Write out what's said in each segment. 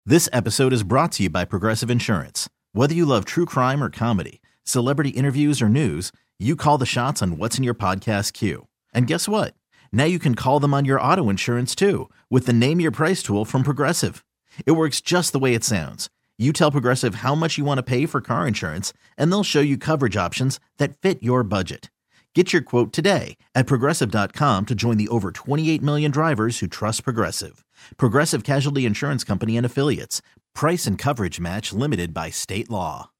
This episode is brought to you by Progressive Insurance. Whether you love true crime or comedy, celebrity interviews or news, you call the shots on what's in your podcast queue. And guess what? Now you can call them on your auto insurance too with the Name Your Price tool from Progressive. It works just the way it sounds. You tell Progressive how much you want to pay for car insurance, and they'll show you coverage options that fit your budget. Get your quote today at Progressive.com to join the over 28 million drivers who trust Progressive. Progressive Casualty Insurance Company and Affiliates. Price and coverage match limited by state law.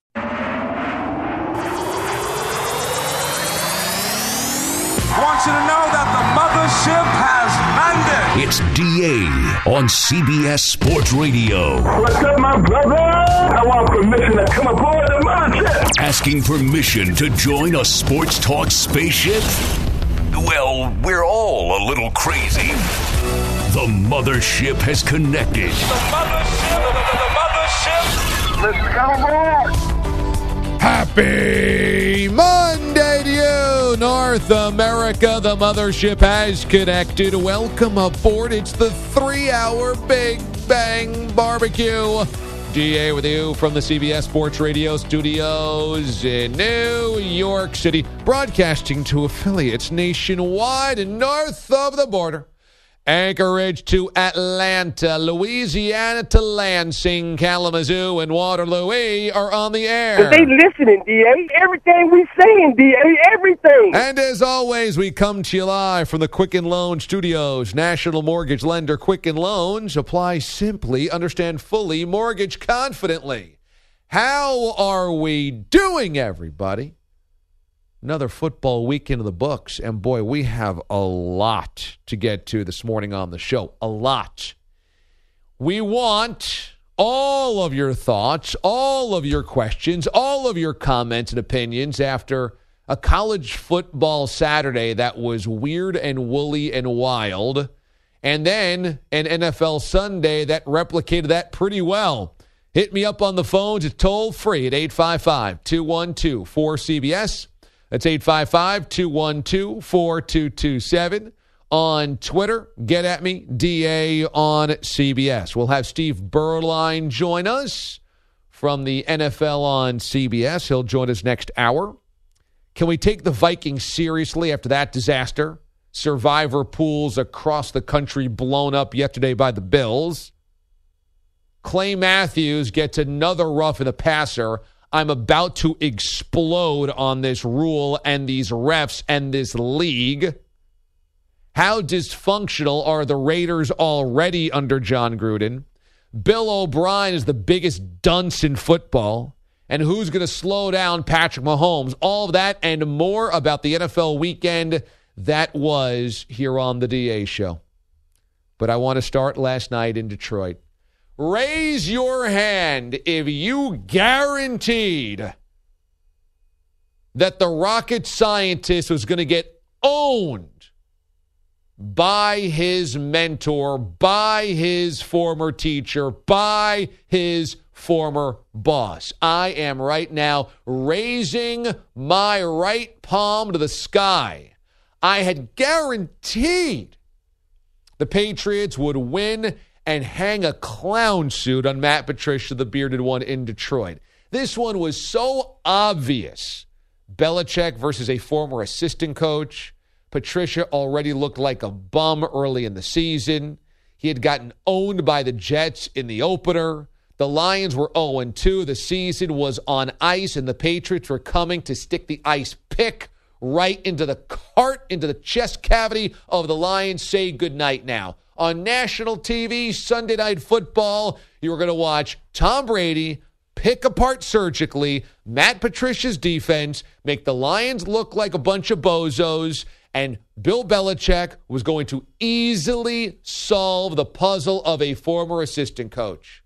I want you to know that the mothership has landed. It's DA on CBS Sports Radio. What's up, my brother? I want permission to come aboard the mothership. Asking permission to join a sports talk spaceship? Well, we're all a little crazy. The mothership has connected. The mothership. Let's come aboard. Happy Monday to you, North America. The mothership has connected. Welcome aboard. It's the 3-hour Big Bang Barbecue. DA with you from the CBS Sports Radio studios in New York City, broadcasting to affiliates nationwide and north of the border. Anchorage to Atlanta, Louisiana to Lansing, Kalamazoo, and Waterloo. We are on the air. They listening, D.A. Everything we saying, D.A. Everything. And as always, we come to you live from the Quicken Loan Studios. National mortgage lender Quicken Loans. Apply simply, understand fully, mortgage confidently. How are we doing, everybody? Another football weekend in the books, and boy, we have a lot to get to this morning on the show. A lot. We want all of your thoughts, all of your questions, all of your comments and opinions after a college football Saturday that was weird and woolly and wild, and then an NFL Sunday that replicated that pretty well. Hit me up on the phones. It's toll free at 855-212-4CBS. That's 855-212-4227. On Twitter, get at me, DA on CBS. We'll have Steve Berline join us from the NFL on CBS. He'll join us next hour. Can we take the Vikings seriously after that disaster? Survivor pools across the country blown up yesterday by the Bills. Clay Matthews gets another rough in the passer. I'm about to explode on this rule and these refs and this league. How dysfunctional are the Raiders already under John Gruden? Bill O'Brien is the biggest dunce in football. And who's going to slow down Patrick Mahomes? All of that and more about the NFL weekend that was here on the DA Show. But I want to start last night in Detroit. Raise your hand if you guaranteed that the rocket scientist was going to get owned by his mentor, by his former teacher, by his former boss. I am right now raising my right palm to the sky. I had guaranteed the Patriots would win and hang a clown suit on Matt Patricia, the bearded one in Detroit. This one was so obvious. Belichick versus a former assistant coach. Patricia already looked like a bum early in the season. He had gotten owned by the Jets in the opener. The Lions were 0-2. The season was on ice, and the Patriots were coming to stick the ice pick right into the cart, into the chest cavity of the Lions. Say goodnight now. On national TV, Sunday Night Football, you were going to watch Tom Brady pick apart surgically Matt Patricia's defense, make the Lions look like a bunch of bozos, and Bill Belichick was going to easily solve the puzzle of a former assistant coach.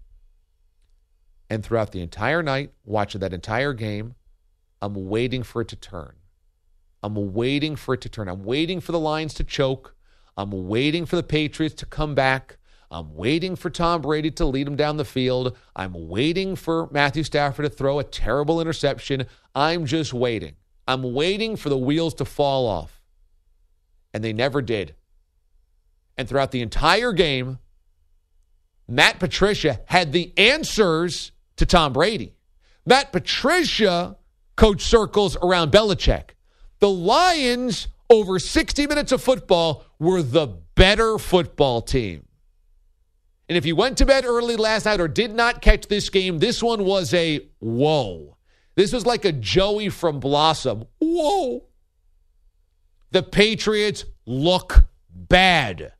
And throughout the entire night, watching that entire game, I'm waiting for it to turn. I'm waiting for it to turn. I'm waiting for the Lions to choke. I'm waiting for the Patriots to come back. I'm waiting for Tom Brady to lead him down the field. I'm waiting for Matthew Stafford to throw a terrible interception. I'm just waiting. I'm waiting for the wheels to fall off. And they never did. And throughout the entire game, Matt Patricia had the answers to Tom Brady. Matt Patricia coached circles around Belichick. The Lions, over 60 minutes of football, were the better football team. And if you went to bed early last night or did not catch this game, this one was a whoa. This was like a Joey from Blossom. Whoa. The Patriots look bad.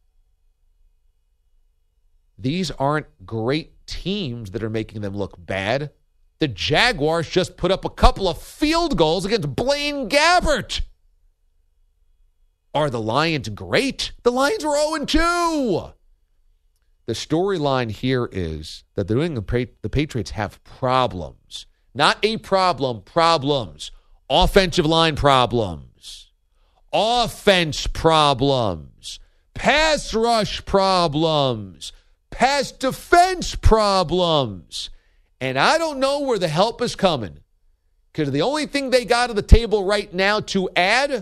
These aren't great teams that are making them look bad. The Jaguars just put up a couple of field goals against Blaine Gabbert. Are the Lions great? The Lions were 0-2. The storyline here is that the Patriots have problems. Not a problem, problems. Offensive line problems. Offense problems. Pass rush problems. Pass defense problems. And I don't know where the help is coming. Because the only thing they got on the table right now to add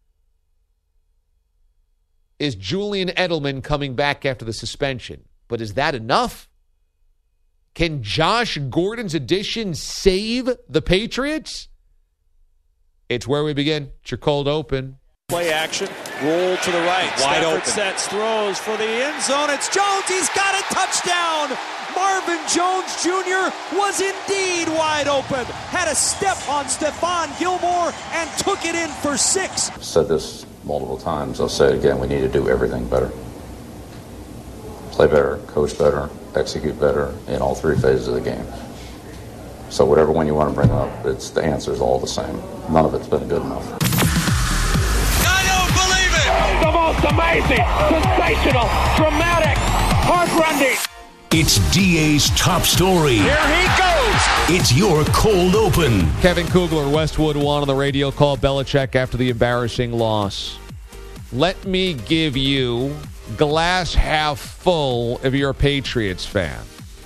is Julian Edelman coming back after the suspension. But is that enough? Can Josh Gordon's addition save the Patriots? It's where we begin. It's your cold open. Play action, roll to the right. Wide Stafford open. sets, throws for the end zone. It's Jones. He's got a touchdown. Marvin Jones Jr. was indeed wide open. Had a step on Stephon Gilmore and took it in for 6. I've said this multiple times. I'll say it again. We need to do everything better. Play better, coach better, execute better in all 3 phases of the game. So whatever one you want to bring up, the answer is all the same. None of it's been good enough. The most amazing, sensational, dramatic, heart-rending. It's DA's top story. Here he goes. It's your cold open. Kevin Kugler, Westwood One on the radio, called Belichick after the embarrassing loss. Let me give you glass half full if you're a Patriots fan.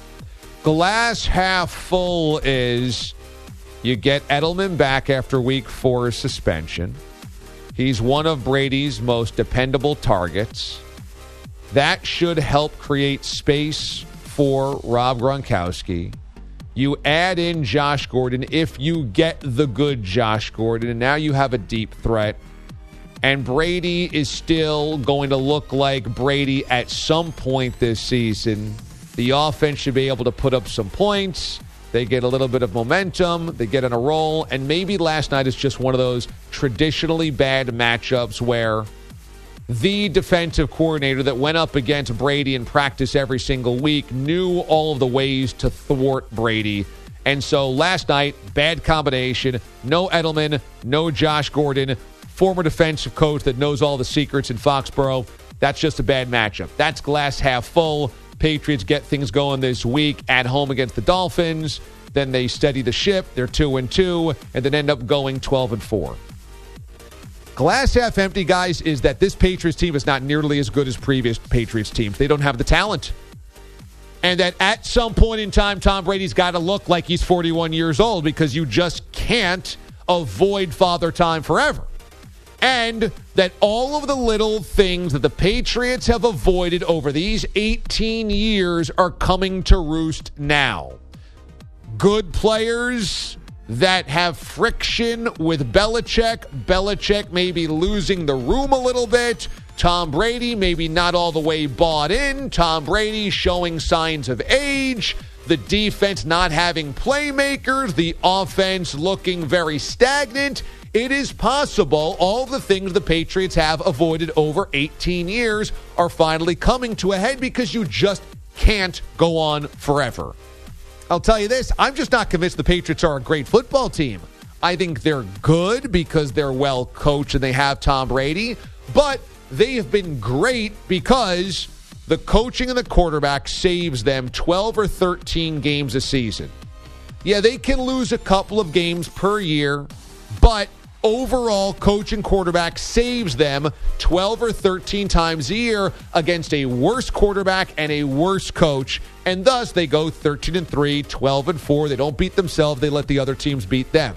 Glass half full is you get Edelman back after week 4 suspension. He's one of Brady's most dependable targets. That should help create space for Rob Gronkowski. You add in Josh Gordon if you get the good Josh Gordon, and now you have a deep threat. And Brady is still going to look like Brady at some point this season. The offense should be able to put up some points. They get a little bit of momentum. They get on a roll. And maybe last night is just one of those traditionally bad matchups where the defensive coordinator that went up against Brady in practice every single week knew all of the ways to thwart Brady. And so last night, bad combination. No Edelman, no Josh Gordon, former defensive coach that knows all the secrets in Foxborough. That's just a bad matchup. That's glass half full. Patriots get things going this week at home against the Dolphins. Then they steady the ship. They're 2-2, and then end up going 12-4. Glass half empty, guys, is that this Patriots team is not nearly as good as previous Patriots teams. They don't have the talent. And that at some point in time, Tom Brady's got to look like he's 41 years old because you just can't avoid Father Time forever. And that all of the little things that the Patriots have avoided over these 18 years are coming to roost now. Good players that have friction with Belichick. Belichick maybe losing the room a little bit. Tom Brady maybe not all the way bought in. Tom Brady showing signs of age. The defense not having playmakers. The offense looking very stagnant. It is possible all the things the Patriots have avoided over 18 years are finally coming to a head because you just can't go on forever. I'll tell you this, I'm just not convinced the Patriots are a great football team. I think they're good because they're well coached and they have Tom Brady, but they have been great because the coaching and the quarterback saves them 12 or 13 games a season. Yeah, they can lose a couple of games per year, but overall, coach and quarterback saves them 12 or 13 times a year against a worse quarterback and a worse coach, and thus they go 13-3, 12-4. They don't beat themselves. They let the other teams beat them.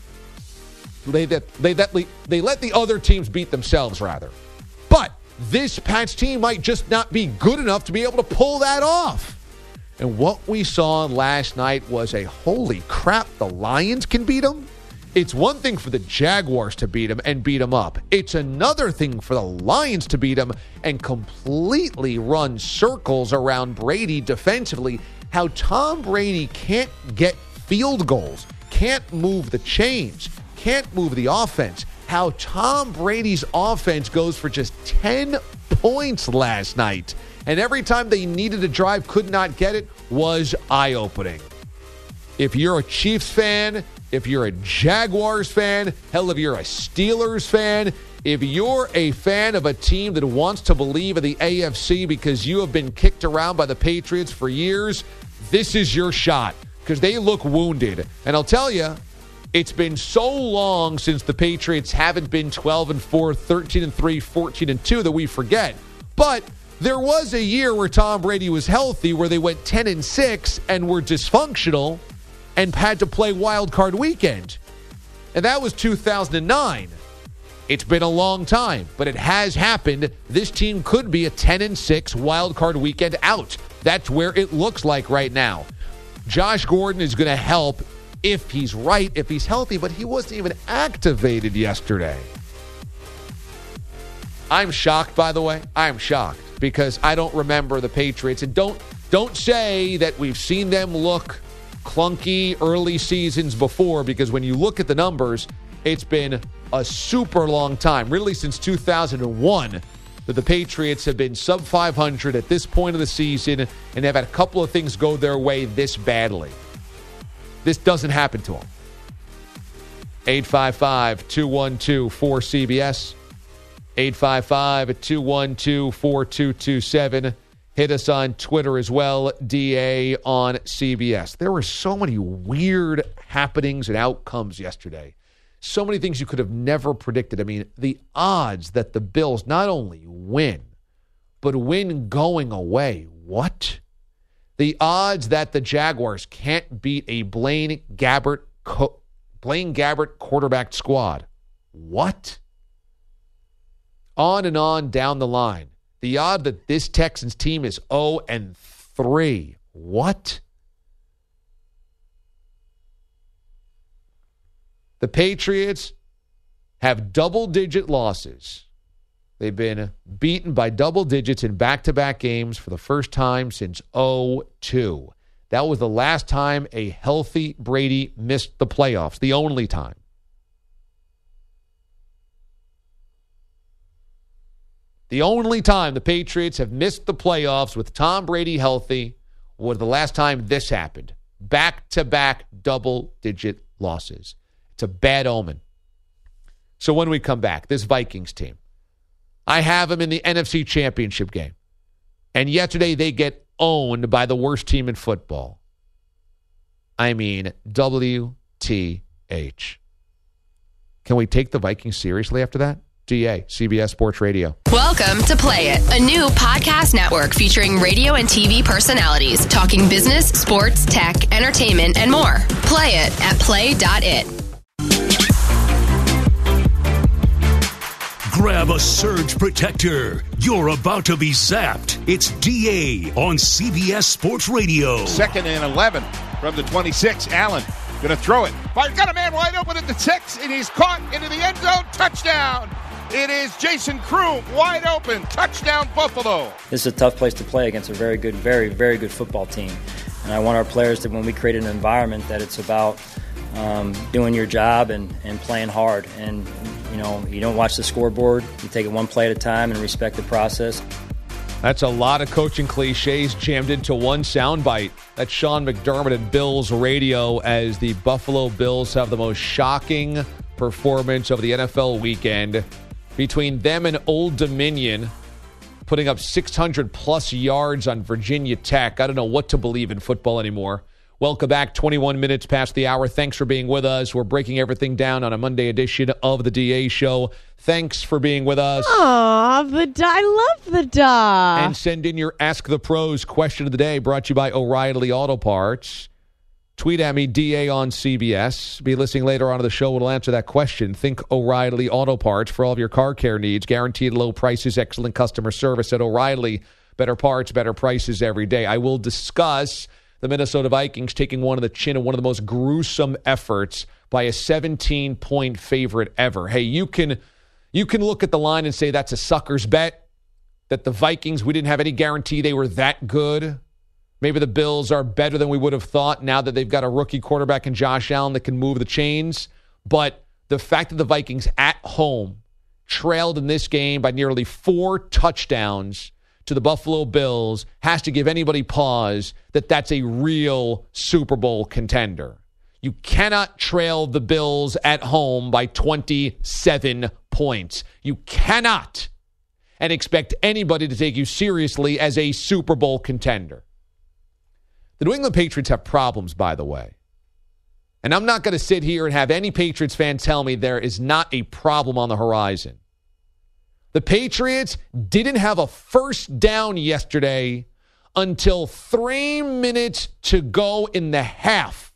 They let the other teams beat themselves, rather. But this Pats team might just not be good enough to be able to pull that off. And what we saw last night was a holy crap, the Lions can beat them? It's one thing for the Jaguars to beat them and beat them up. It's another thing for the Lions to beat them and completely run circles around Brady defensively. How Tom Brady can't get field goals, can't move the chains, can't move the offense. How Tom Brady's offense goes for just 10 points last night. And every time they needed a drive, could not get it, was eye-opening. If you're a Chiefs fan, if you're a Jaguars fan, hell, if you're a Steelers fan, if you're a fan of a team that wants to believe in the AFC because you have been kicked around by the Patriots for years, this is your shot because they look wounded. And I'll tell you, it's been so long since the Patriots haven't been 12-4, 13-3, 14-2 that we forget. But there was a year where Tom Brady was healthy, where they went 10-6 and were dysfunctional and had to play wild card weekend. And that was 2009. It's been a long time, but it has happened. This team could be a 10-6 wild card weekend out. That's where it looks like right now. Josh Gordon is going to help if he's right, if he's healthy, but he wasn't even activated yesterday. I'm shocked, by the way. I'm shocked because I don't remember the Patriots. And don't say that we've seen them look clunky early seasons before, because when you look at the numbers, it's been a super long time, really since 2001, that the Patriots have been sub 500 at this point of the season and have had a couple of things go their way this badly. This doesn't happen to them. 855-212-4CBS. 855-212-4227. Hit us on Twitter as well, DA on CBS. There were so many weird happenings and outcomes yesterday. So many things you could have never predicted. I mean, the odds that the Bills not only win, but win going away. What? The odds that the Jaguars can't beat a Blaine Gabbert quarterbacked squad. What? On and on down the line. The odd that this Texans team is 0-3. What? The Patriots have double-digit losses. They've been beaten by double digits in back-to-back games for the first time since 2002. That was the last time a healthy Brady missed the playoffs, the only time. The only time the Patriots have missed the playoffs with Tom Brady healthy was the last time this happened. Back-to-back double-digit losses. It's a bad omen. So when we come back, this Vikings team, I have them in the NFC Championship game. And yesterday they get owned by the worst team in football. I mean, WTH. Can we take the Vikings seriously after that? DA, CBS Sports Radio. Welcome to Play It, a new podcast network featuring radio and TV personalities talking business, sports, tech, entertainment, and more. Play it at play.it. Grab a surge protector. You're about to be zapped. It's DA on CBS Sports Radio. 2nd and 11 from the 26. Allen going to throw it. He's got a man wide open at the 6, and he's caught into the end zone. Touchdown. It is Jason Kroom wide open. Touchdown, Buffalo. This is a tough place to play against a very good, very, very good football team. And I want our players to, when we create an environment, that it's about doing your job and playing hard. And, you know, you don't watch the scoreboard. You take it one play at a time and respect the process. That's a lot of coaching cliches jammed into one soundbite. That's Sean McDermott at Bills Radio as the Buffalo Bills have the most shocking performance of the NFL weekend. Between them and Old Dominion, putting up 600-plus yards on Virginia Tech. I don't know what to believe in football anymore. Welcome back, 21 minutes past the hour. Thanks for being with us. We're breaking everything down on a Monday edition of the DA Show. Thanks for being with us. Aw, I love the da. And send in your Ask the Pros question of the day, brought to you by O'Reilly Auto Parts. Tweet at me, DA on CBS. Be listening later on in the show. We'll answer that question. Think O'Reilly Auto Parts for all of your car care needs. Guaranteed low prices, excellent customer service at O'Reilly. Better parts, better prices every day. I will discuss the Minnesota Vikings taking one on the chin in one of the most gruesome efforts by a 17-point favorite ever. Hey, you can look at the line and say that's a sucker's bet, that the Vikings, we didn't have any guarantee they were that good. Maybe the Bills are better than we would have thought now that they've got a rookie quarterback in Josh Allen that can move the chains. But the fact that the Vikings at home trailed in this game by nearly 4 touchdowns to the Buffalo Bills has to give anybody pause that that's a real Super Bowl contender. You cannot trail the Bills at home by 27 points. You cannot, and expect anybody to take you seriously as a Super Bowl contender. The New England Patriots have problems, by the way. And I'm not going to sit here and have any Patriots fan tell me there is not a problem on the horizon. The Patriots didn't have a first down yesterday until 3 minutes to go in the half.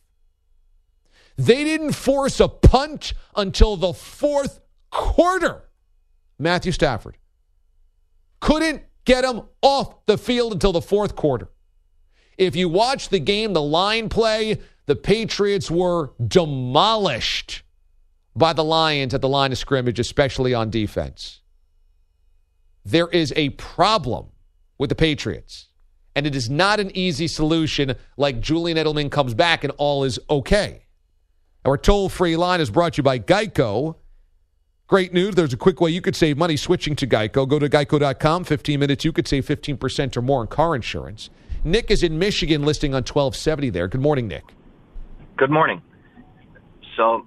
They didn't force a punt until the fourth quarter. Matthew Stafford couldn't get him off the field until the fourth quarter. If you watch the game, the line play, the Patriots were demolished by the Lions at the line of scrimmage, especially on defense. There is a problem with the Patriots, and it is not an easy solution like Julian Edelman comes back and all is okay. Our toll-free line is brought to you by Geico. Great news. There's a quick way you could save money switching to Geico. Go to geico.com. 15 minutes, you could save 15% or more on car insurance. Nick is in Michigan listing on 1270 there. Good morning, Nick. Good morning. So,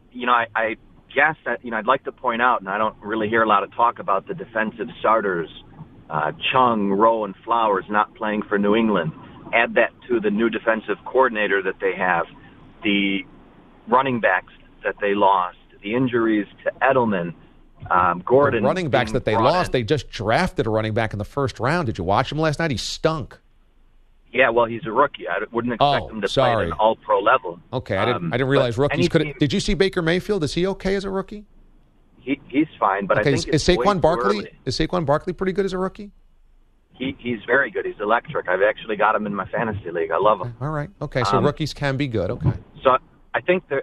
I guess that, I'd like to point out, and I don't really hear a lot of talk about the defensive starters, Chung, Rowe, and Flowers not playing for New England. Add that to the new defensive coordinator that they have, the running backs that they lost, the injuries to Edelman, Gordon. The running backs that they lost, they just drafted a running back in the first round. Did you watch him last night? He stunk. Yeah, well, he's a rookie. I wouldn't expect him to play at an all-pro level. Okay, I didn't realize rookies could. Did you see Baker Mayfield? Is he okay as a rookie? He's fine, but okay, I think is Saquon Barkley pretty good as a rookie? He's very good. He's electric. I've actually got him in my fantasy league. I love him. All right. Okay, so rookies can be good. Okay. So I think there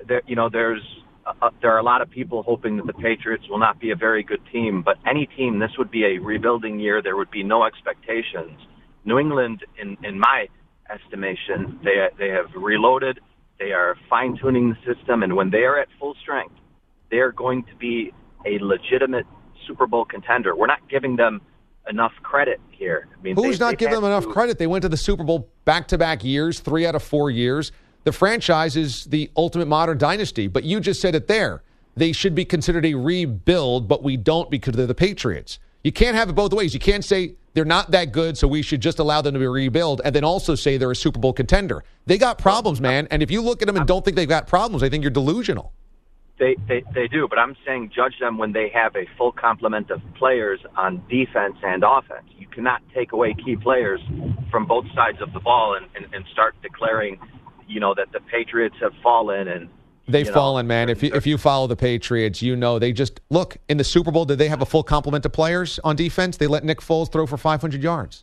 are a lot of people hoping that the Patriots will not be a very good team, but any team, this would be a rebuilding year. There would be no expectations. New England, in my estimation, they have reloaded. They are fine-tuning the system, and when they are at full strength, they are going to be a legitimate Super Bowl contender. We're not giving them enough credit here. I mean, who's not giving them enough credit? They went to the Super Bowl back-to-back years, 3 out of 4 years. The franchise is the ultimate modern dynasty, but you just said it there. They should be considered a rebuild, but we don't because they're the Patriots. You can't have it both ways. You can't say they're not that good, so we should just allow them to be rebuild, and then also say they're a Super Bowl contender. They got problems, man, and if you look at them and don't think they've got problems, I think you're delusional. They do, but I'm saying judge them when they have a full complement of players on defense and offense. You cannot take away key players from both sides of the ball and start declaring, that the Patriots have fallen and they've fallen, man. If you follow the Patriots, they just look in the Super Bowl. Did they have a full complement of players on defense? They let Nick Foles throw for 500 yards.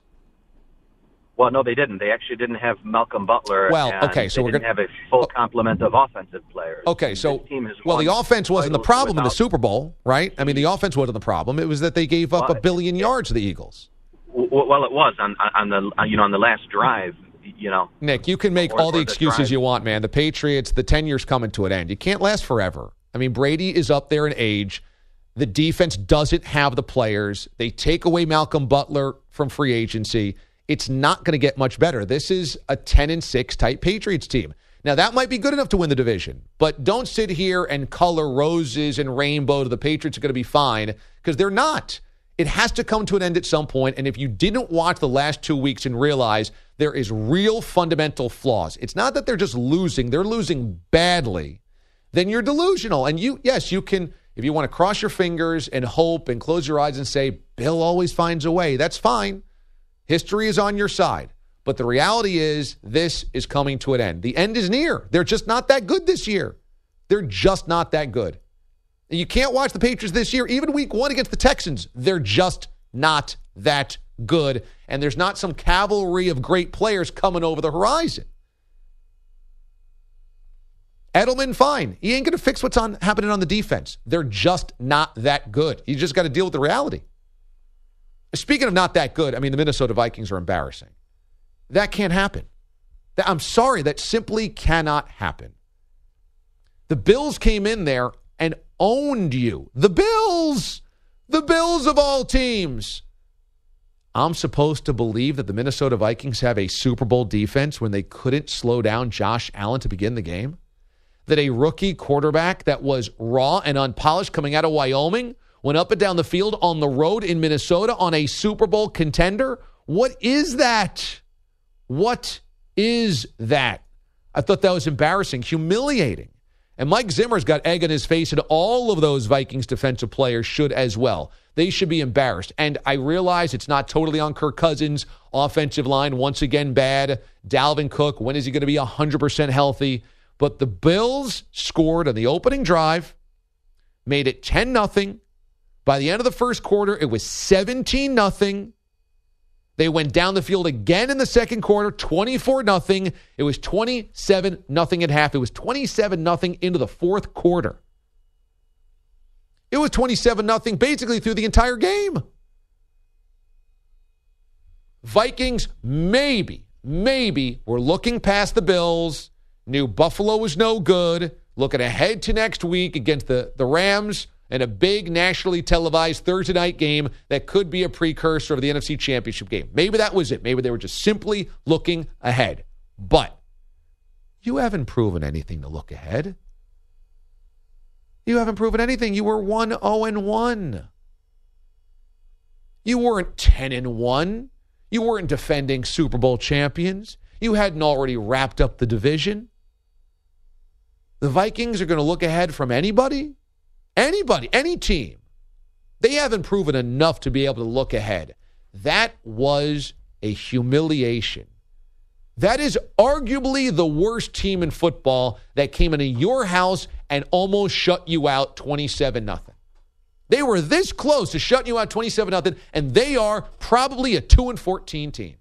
Well, no, they didn't. They actually didn't have Malcolm Butler. Well, okay, so they didn't have a full complement of offensive players. Okay, so the offense wasn't the problem in the Super Bowl, right? I mean, the offense wasn't the problem. It was that they gave up 1 billion yards to the Eagles. Well, it was on the last drive. Nick, you can make all the excuses you want, man. The Patriots, the tenure's coming to an end. You can't last forever. I mean, Brady is up there in age. The defense doesn't have the players. They take away Malcolm Butler from free agency. It's not going to get much better. This is a 10-6 type Patriots team. Now, that might be good enough to win the division, but don't sit here and color roses and rainbow to the Patriots are going to be fine, because they're not. It has to come to an end at some point, and if you didn't watch the last 2 weeks and realize there is real fundamental flaws, it's not that they're just losing, they're losing badly, then you're delusional. And you can, if you want to cross your fingers and hope and close your eyes and say, Bill always finds a way, that's fine. History is on your side. But the reality is this is coming to an end. The end is near. They're just not that good this year. They're just not that good. And you can't watch the Patriots this year, even week 1 against the Texans. They're just not that good, and there's not some cavalry of great players coming over the horizon. Edelman, fine. He ain't going to fix what's happening on the defense. They're just not that good. You just got to deal with the reality. Speaking of not that good, I mean, the Minnesota Vikings are embarrassing. That can't happen. I'm sorry, that simply cannot happen. The Bills came in there and owned you. The Bills of all teams. I'm supposed to believe that the Minnesota Vikings have a Super Bowl defense when they couldn't slow down Josh Allen to begin the game? That a rookie quarterback that was raw and unpolished coming out of Wyoming went up and down the field on the road in Minnesota on a Super Bowl contender? What is that? What is that? I thought that was embarrassing, humiliating. And Mike Zimmer's got egg on his face, and all of those Vikings defensive players should as well. They should be embarrassed. And I realize it's not totally on Kirk Cousins' offensive line. Once again, bad. Dalvin Cook, when is he going to be 100% healthy? But the Bills scored on the opening drive, made it 10-0. By the end of the first quarter, it was 17-0. They went down the field again in the second quarter, 24-0. It was 27-0 at half. It was 27-0 into the fourth quarter. It was 27-0 basically through the entire game. Vikings maybe were looking past the Bills, knew Buffalo was no good, looking ahead to next week against the Rams and a big nationally televised Thursday night game that could be a precursor of the NFC Championship game. Maybe that was it. Maybe they were just simply looking ahead. But you haven't proven anything to look ahead. You haven't proven anything. You were 1-0-1. You weren't 10-1. You weren't defending Super Bowl champions. You hadn't already wrapped up the division. The Vikings are going to look ahead from anybody? Anybody, any team. They haven't proven enough to be able to look ahead. That was a humiliation. That is arguably the worst team in football that came into your house and almost shut you out 27-0. They were this close to shutting you out 27-0, and they are probably a 2-14 team.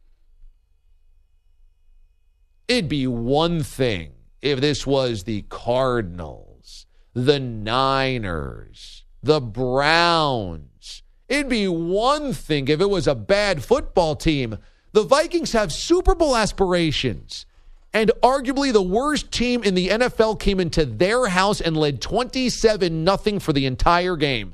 It'd be one thing if this was the Cardinals, the Niners, the Browns. It'd be one thing if it was a bad football team. The Vikings have Super Bowl aspirations, and arguably the worst team in the NFL came into their house and led 27-0 for the entire game.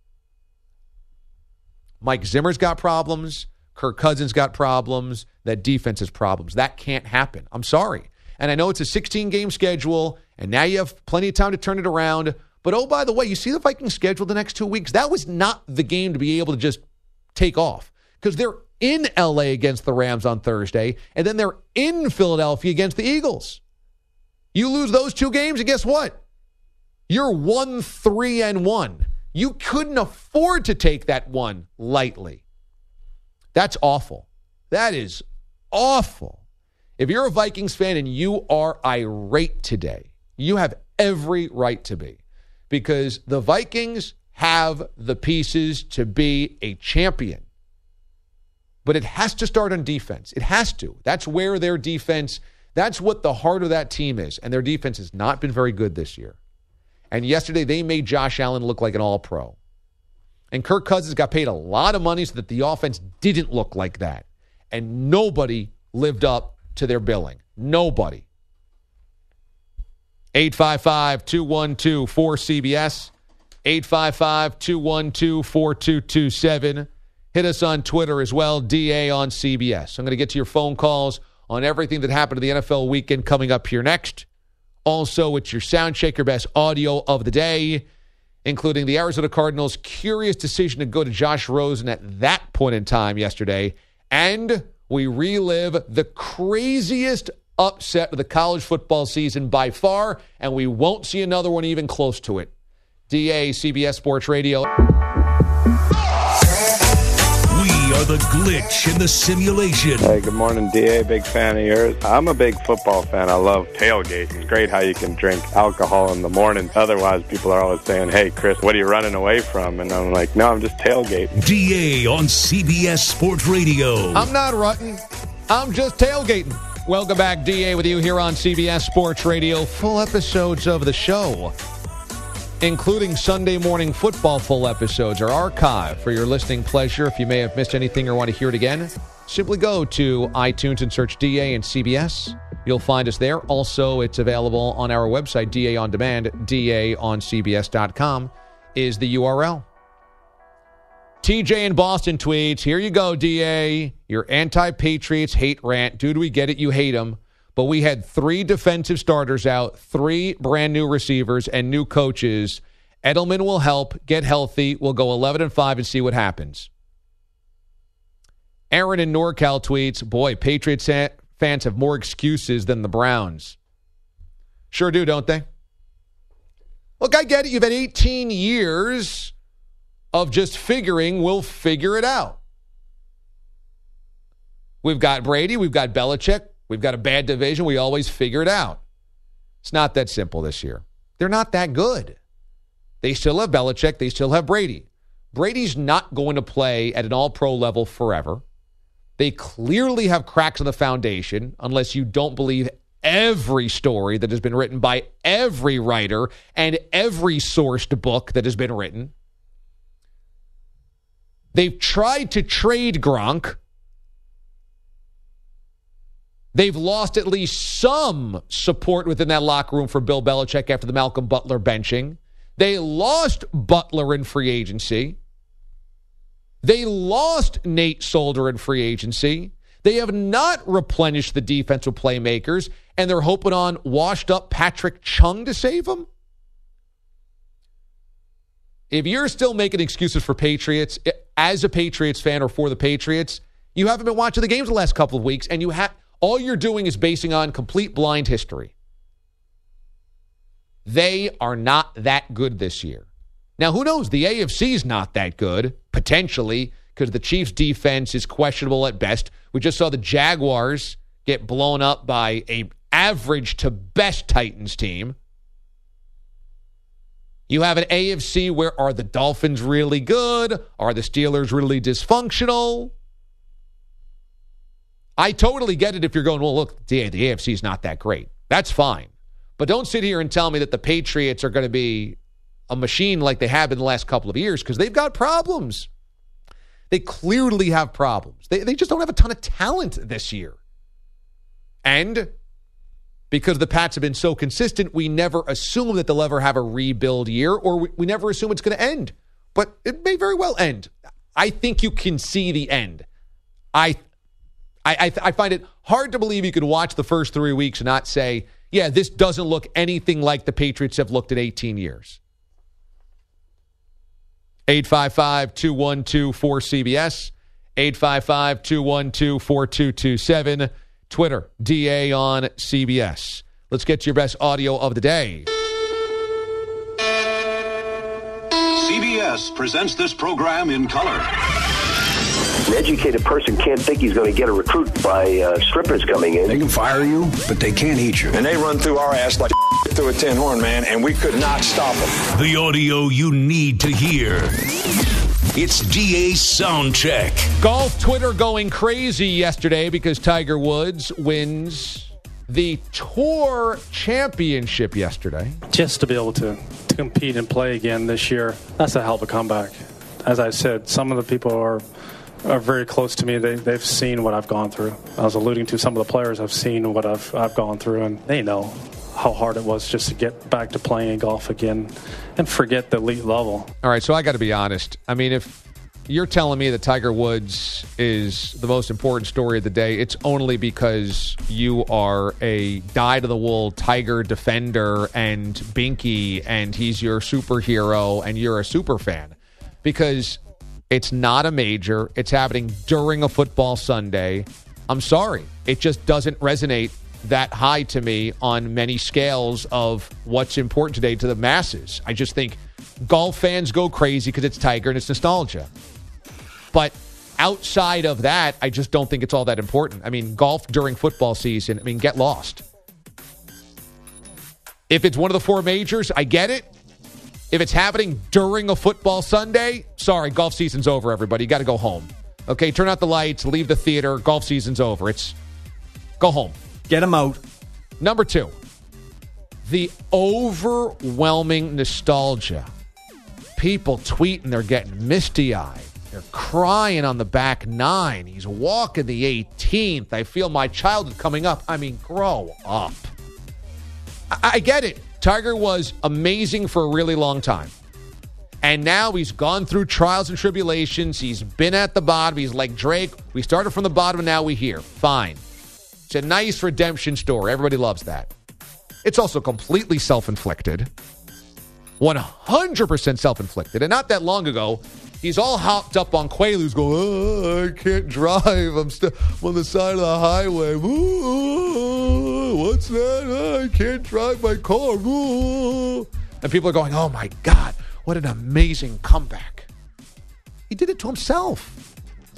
Mike Zimmer's got problems. Kirk Cousins got problems. That defense has problems. That can't happen. I'm sorry. And I know it's a 16-game schedule, and now you have plenty of time to turn it around. But, oh, by the way, you see the Vikings schedule the next 2 weeks? That was not the game to be able to just take off, because they're in L.A. against the Rams on Thursday, and then they're in Philadelphia against the Eagles. You lose those two games, and guess what? You're 1-3-1. You couldn't afford to take that one lightly. That's awful. That is awful. If you're a Vikings fan and you are irate today, you have every right to be, because the Vikings have the pieces to be a champion. But it has to start on defense. It has to. That's where their defense, that's what the heart of that team is. And their defense has not been very good this year. And yesterday they made Josh Allen look like an all-pro. And Kirk Cousins got paid a lot of money so that the offense didn't look like that. And nobody lived up to their billing. Nobody. 855-212-4CBS. 855-212-4227. Hit us on Twitter as well, DA on CBS. I'm going to get to your phone calls on everything that happened to the NFL weekend coming up here next. Also, it's your sound check, your best audio of the day, including the Arizona Cardinals' curious decision to go to Josh Rosen at that point in time yesterday. And we relive the craziest upset of the college football season by far, and we won't see another one even close to it. DA, CBS Sports Radio. We are the glitch in the simulation. Hey, good morning, DA. Big fan of yours. I'm a big football fan. I love tailgate. It's great how you can drink alcohol in the morning. Otherwise, people are always saying, hey, Chris, what are you running away from? And I'm like, no, I'm just tailgating. DA on CBS Sports Radio. I'm not rutting. I'm just tailgating. Welcome back, DA, with you here on CBS Sports Radio. Full episodes of the show, including Sunday morning football full episodes, are archived for your listening pleasure. If you may have missed anything or want to hear it again, simply go to iTunes and search DA and CBS. You'll find us there. Also, it's available on our website, DA On Demand. DAOnCBS.com is the URL. TJ in Boston tweets, here you go, DA. Your anti-Patriots hate rant. Dude, we get it. You hate them. But we had 3 defensive starters out, 3 brand new receivers, and new coaches. Edelman will help. Get healthy. We'll go 11-5 and see what happens. Aaron in NorCal tweets, boy, Patriots fans have more excuses than the Browns. Sure do, don't they? Look, I get it. You've had 18 years of just figuring we'll figure it out. We've got Brady. We've got Belichick. We've got a bad division. We always figure it out. It's not that simple this year. They're not that good. They still have Belichick. They still have Brady. Brady's not going to play at an all-pro level forever. They clearly have cracks in the foundation, unless you don't believe every story that has been written by every writer and every sourced book that has been written. They've tried to trade Gronk. They've lost at least some support within that locker room for Bill Belichick after the Malcolm Butler benching. They lost Butler in free agency. They lost Nate Solder in free agency. They have not replenished the defensive playmakers, and they're hoping on washed-up Patrick Chung to save them. If you're still making excuses for Patriots, as a Patriots fan or for the Patriots, you haven't been watching the games the last couple of weeks, and all you're doing is basing on complete blind history. They are not that good this year. Now, who knows? The AFC is not that good, potentially, because the Chiefs' defense is questionable at best. We just saw the Jaguars get blown up by an average to best Titans team. You have an AFC where are the Dolphins really good? Are the Steelers really dysfunctional? I totally get it if you're going, well, look, the AFC is not that great. That's fine. But don't sit here and tell me that the Patriots are going to be a machine like they have been the last couple of years, because they've got problems. They clearly have problems. They just don't have a ton of talent this year. And because the Pats have been so consistent, we never assume that they'll ever have a rebuild year, or we never assume it's going to end. But it may very well end. I think you can see the end. I find it hard to believe you could watch the first 3 weeks and not say, yeah, this doesn't look anything like the Patriots have looked in 18 years. 855-212-4CBS, 855-212-4227, Twitter, DA on CBS. Let's get to your best audio of the day. CBS presents this program in color. An educated person can't think he's going to get a recruit by strippers coming in. They can fire you, but they can't eat you. And they run through our ass like through a tin horn, man, and we could not stop them. The audio you need to hear. It's DA's Soundcheck. Golf Twitter going crazy yesterday because Tiger Woods wins the Tour Championship yesterday. Just to be able to compete and play again this year, that's a hell of a comeback. As I said, some of the people are very close to me. They've seen what I've gone through. I was alluding to some of the players have seen what I've gone through, and they know how hard it was just to get back to playing golf again and forget the elite level. All right, so I got to be honest. I mean, if you're telling me that Tiger Woods is the most important story of the day, it's only because you are a dyed-to-the-wool Tiger defender and Binky, and he's your superhero, and you're a super fan. Because it's not a major. It's happening during a football Sunday. I'm sorry. It just doesn't resonate that high to me on many scales of what's important today to the masses. I just think golf fans go crazy because it's Tiger and it's nostalgia. But outside of that, I just don't think it's all that important. I mean, golf during football season, get lost. If it's one of the 4 majors, I get it. If it's happening during a football Sunday, sorry, golf season's over, everybody. You got to go home. Okay, turn out the lights, leave the theater. Golf season's over. Go home. Get them out. Number 2, the overwhelming nostalgia. People tweeting they're getting misty-eyed. They're crying on the back 9. He's walking the 18th. I feel my childhood coming up. Grow up. I get it. Tiger was amazing for a really long time. And now he's gone through trials and tribulations. He's been at the bottom. He's like Drake. We started from the bottom and now we're here. Fine. It's a nice redemption story. Everybody loves that. It's also completely self-inflicted. 100% self-inflicted. And not that long ago, he's all hopped up on Quaaludes going, I can't drive. I'm on the side of the highway. What's that? I can't drive my car. And people are going, oh, my God, what an amazing comeback. He did it to himself.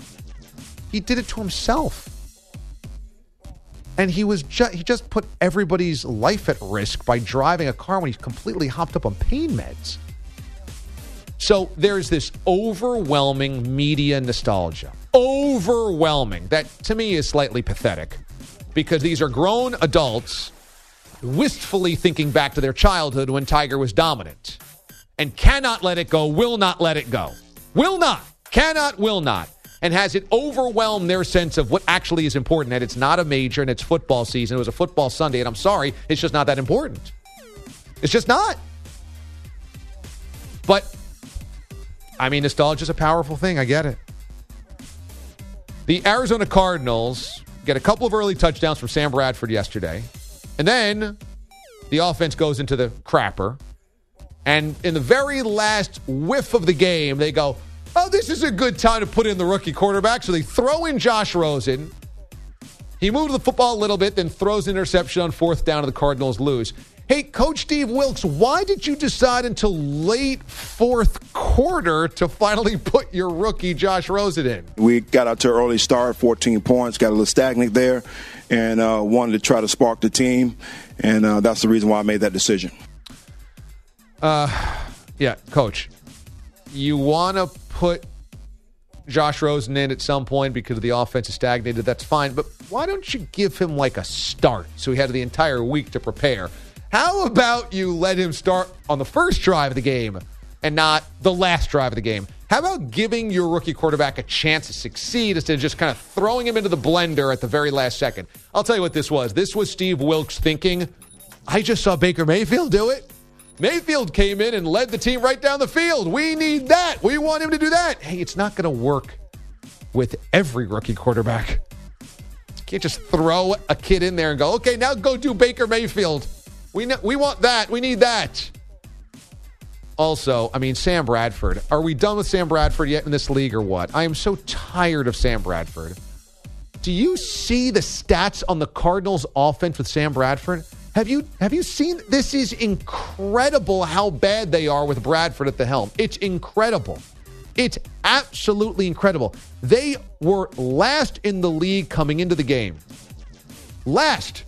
And he just put everybody's life at risk by driving a car when he's completely hopped up on pain meds. So there's this overwhelming media nostalgia. Overwhelming. That, to me, is slightly pathetic. Because these are grown adults wistfully thinking back to their childhood when Tiger was dominant. And cannot let it go, will not let it go. Will not. Cannot, will not. And has it overwhelmed their sense of what actually is important, that it's not a major and it's football season. It was a football Sunday, and I'm sorry, it's just not that important. It's just not. But, nostalgia is a powerful thing. I get it. The Arizona Cardinals get a couple of early touchdowns from Sam Bradford yesterday. And then the offense goes into the crapper. And in the very last whiff of the game, they go, oh, this is a good time to put in the rookie quarterback. So they throw in Josh Rosen. He moved the football a little bit, then throws an interception on 4th down, and the Cardinals lose. Hey, Coach Steve Wilks, why did you decide until late 4th quarter to finally put your rookie Josh Rosen in? We got out to an early start, 14 points, got a little stagnant there, and wanted to try to spark the team, and that's the reason why I made that decision. Yeah, Coach, you want to put Josh Rosen in at some point because the offense is stagnated, that's fine, but why don't you give him like a start so he had the entire week to prepare? How about you let him start on the first drive of the game and not the last drive of the game? How about giving your rookie quarterback a chance to succeed instead of just kind of throwing him into the blender at the very last second? I'll tell you what this was. This was Steve Wilks thinking, I just saw Baker Mayfield do it. Mayfield came in and led the team right down the field. We need that. We want him to do that. Hey, it's not going to work with every rookie quarterback. You can't just throw a kid in there and go, okay, now go do Baker Mayfield. We want that. We need that. Also, Sam Bradford. Are we done with Sam Bradford yet in this league or what? I am so tired of Sam Bradford. Do you see the stats on the Cardinals offense with Sam Bradford? Have you seen? This is incredible how bad they are with Bradford at the helm. It's incredible. It's absolutely incredible. They were last in the league coming into the game. Last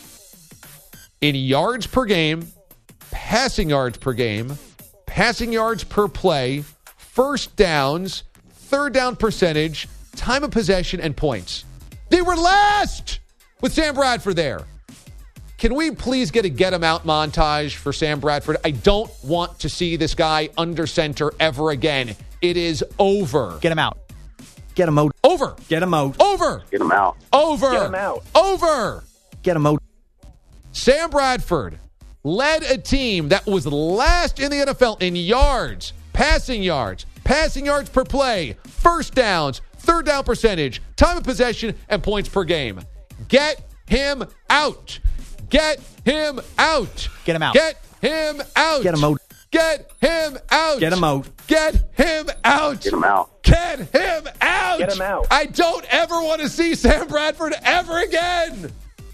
in yards per game, passing yards per game, passing yards per play, first downs, third down percentage, time of possession, and points. They were last with Sam Bradford there. Can we please get a get him out montage for Sam Bradford? I don't want to see this guy under center ever again. It is over. Get him out. Get him out. Over. Get him out. Over. Get him out. Over. Get him out. Over. Get him out. Sam Bradford led a team that was last in the NFL in yards, passing yards per play, first downs, third down percentage, time of possession, and points per game. Get him out. Get him out. Get him out. Get him out. Get him out. Get him out. Get him out. Get him out. Get him out. Get him out. Get him out. I don't ever want to see Sam Bradford ever again.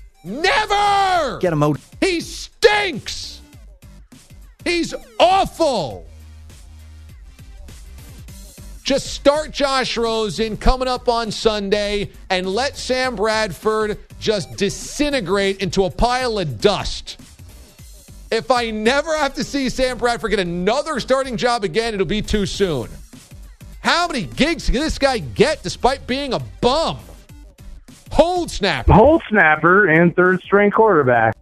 Never. Get him out. He stinks. He's awful. Just start Josh Rosen coming up on Sunday and let Sam Bradford just disintegrate into a pile of dust. If I never have to see Sam Bradford get another starting job again, it'll be too soon. How many gigs can this guy get despite being a bum? Hold snapper. Hold snapper and third-string quarterback.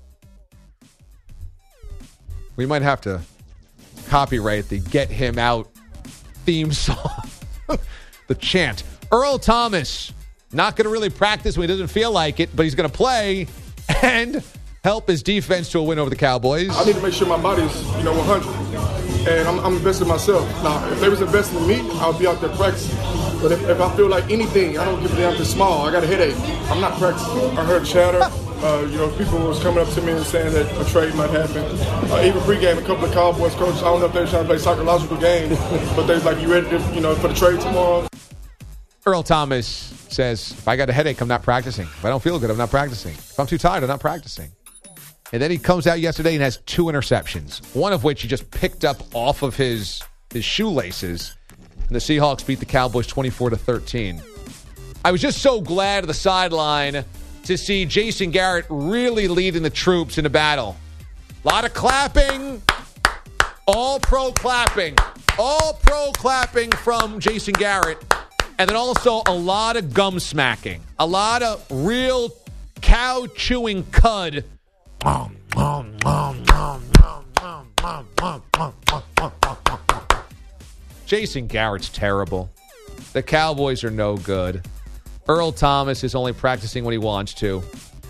We might have to copyright the Get Him Out theme song. The chant. Earl Thomas, not going to really practice when he doesn't feel like it, but he's going to play and help his defense to a win over the Cowboys. I need to make sure my body is, 100. And I'm investing in myself. Now, if they was investing in me, I'll be out there practicing. But if I feel like anything, I don't give a damn if it's small. I got a headache. I'm not practicing. I heard chatter. People was coming up to me and saying that a trade might happen. Even pregame, a couple of Cowboys coaches, I don't know if they were trying to play psychological game, but they was like, you ready to, for the trade tomorrow? Earl Thomas says, if I got a headache, I'm not practicing. If I don't feel good, I'm not practicing. If I'm too tired, I'm not practicing. And then he comes out yesterday and has 2 interceptions, one of which he just picked up off of his shoelaces. And the Seahawks beat the Cowboys 24-13. I was just so glad at the sideline to see Jason Garrett really leading the troops in the battle. A lot of clapping. All-pro clapping. All-pro clapping from Jason Garrett. And then also a lot of gum smacking. A lot of real cow-chewing cud. Jason Garrett's terrible. The Cowboys are no good. Earl Thomas is only practicing when he wants to.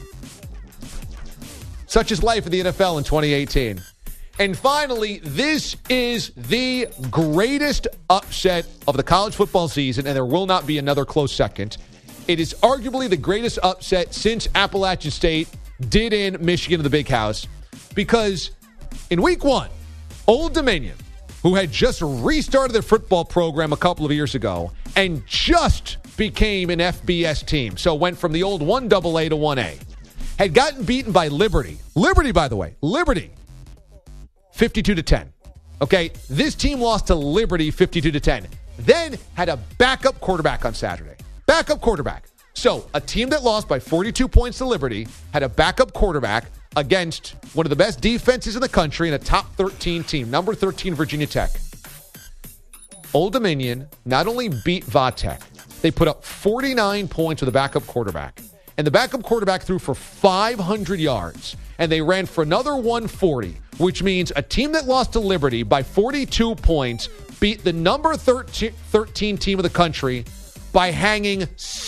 Such is life in the NFL in 2018. And finally, this is the greatest upset of the college football season, and there will not be another close second. It is arguably the greatest upset since Appalachian State did in Michigan in the Big House, because in week 1, Old Dominion, who had just restarted their football program a couple of years ago and just became an FBS team, so went from the old 1AA to 1A, had gotten beaten by Liberty. Liberty, by the way, 52-10. Okay, this team lost to Liberty 52-10. Then had a backup quarterback on Saturday. Backup quarterback. So a team that lost by 42 points to Liberty had a backup quarterback against one of the best defenses in the country and a top 13 team, number 13 Virginia Tech. Old Dominion not only beat Vatech, they put up 49 points with a backup quarterback. And the backup quarterback threw for 500 yards. And they ran for another 140, which means a team that lost to Liberty by 42 points beat the number 13 team of the country by hanging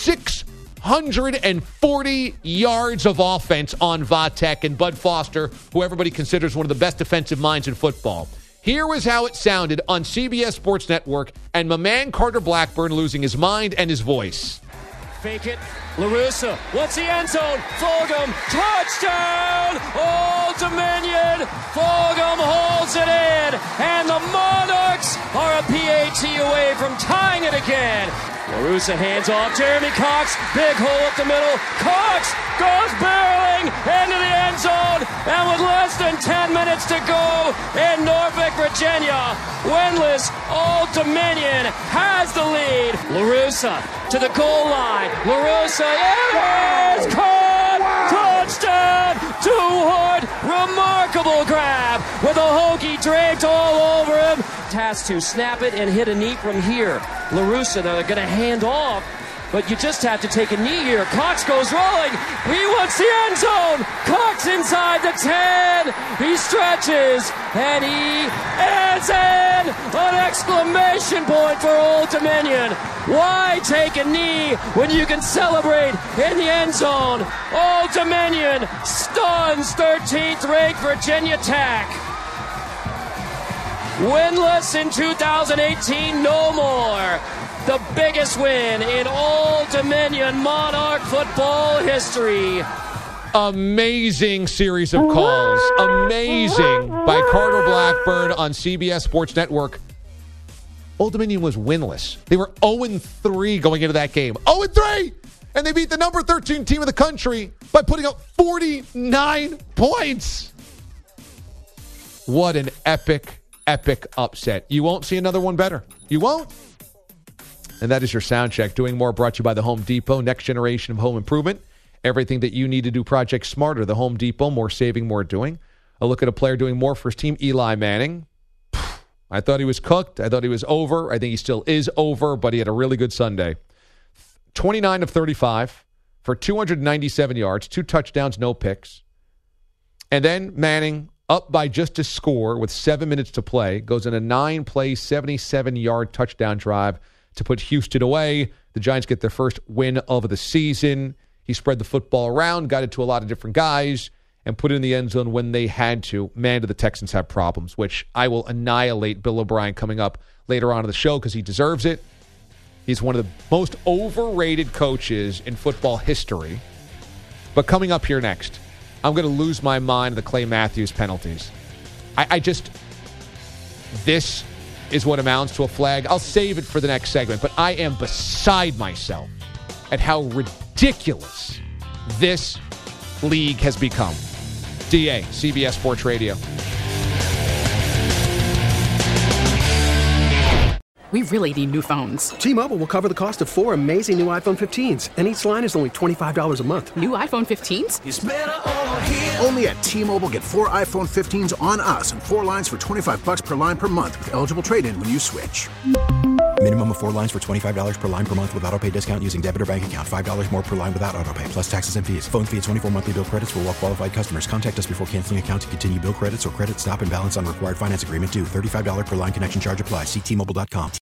640 yards of offense on Vatech and Bud Foster, who everybody considers one of the best defensive minds in football. Here was how it sounded on CBS Sports Network, and my man Carter Blackburn losing his mind and his voice. Fake it. LaRussa. What's the end zone? Fulgham. Touchdown! Old Dominion. Fulgham holds it in. And the Monarchs are a PAT away from tying it again. LaRussa hands off. Jeremy Cox. Big hole up the middle. Cox goes barreling into the end zone. And with less than 10 minutes to go in Norfolk, Virginia, winless Old Dominion has the lead. LaRussa to the goal line. LaRussa, it is caught! Touchdown! Two-Hood, remarkable grab with a Hokie draped all over him. Task to snap it and hit a knee from here. LaRussa, they're going to hand off, but you just have to take a knee here. Cox goes rolling. He wants the end zone. Cox inside the 10. He stretches, and he is in. An exclamation point for Old Dominion. Why take a knee when you can celebrate in the end zone? Old Dominion stuns 13th ranked Virginia Tech. Winless in 2018, no more. The biggest win in Old Dominion Monarch football history. Amazing series of calls. Amazing by Carter Blackburn on CBS Sports Network. Old Dominion was winless. They were 0-3 going into that game. 0-3! And they beat the number 13 team in the country by putting up 49 points. What an epic upset. You won't see another one better. You won't. And that is your sound check. Doing More brought to you by the Home Depot, next generation of home improvement. Everything that you need to do projects smarter. The Home Depot, more saving, more doing. A look at a player doing more for his team, Eli Manning. I thought he was cooked. I thought he was over. I think he still is over, but he had a really good Sunday. 29 of 35 for 297 yards, 2 touchdowns, no picks. And then Manning, up by just a score with 7 minutes to play, goes in a 9-play, 77-yard touchdown drive to put Houston away. The Giants get their first win of the season. He spread the football around, got it to a lot of different guys, and put it in the end zone when they had to. Man, do the Texans have problems, which I will annihilate Bill O'Brien coming up later on in the show because he deserves it. He's one of the most overrated coaches in football history. But coming up here next, I'm going to lose my mind at the Clay Matthews penalties. This is what amounts to a flag. I'll save it for the next segment, but I am beside myself at how ridiculous this league has become. DA, CBS Sports Radio. We really need new phones. T-Mobile will cover the cost of 4 amazing new iPhone 15s, and each line is only $25 a month. New iPhone 15s? It's better over here. Only at T-Mobile, get 4 iPhone 15s on us and 4 lines for $25 per line per month with eligible trade-in when you switch. Minimum of 4 lines for $25 per line per month with autopay discount using debit or bank account. $5 more per line without autopay, plus taxes and fees. Phone fee at 24 monthly bill credits for well-qualified customers. Contact us before canceling account to continue bill credits or credit stop and balance on required finance agreement due. $35 per line connection charge applies. See T-Mobile.com.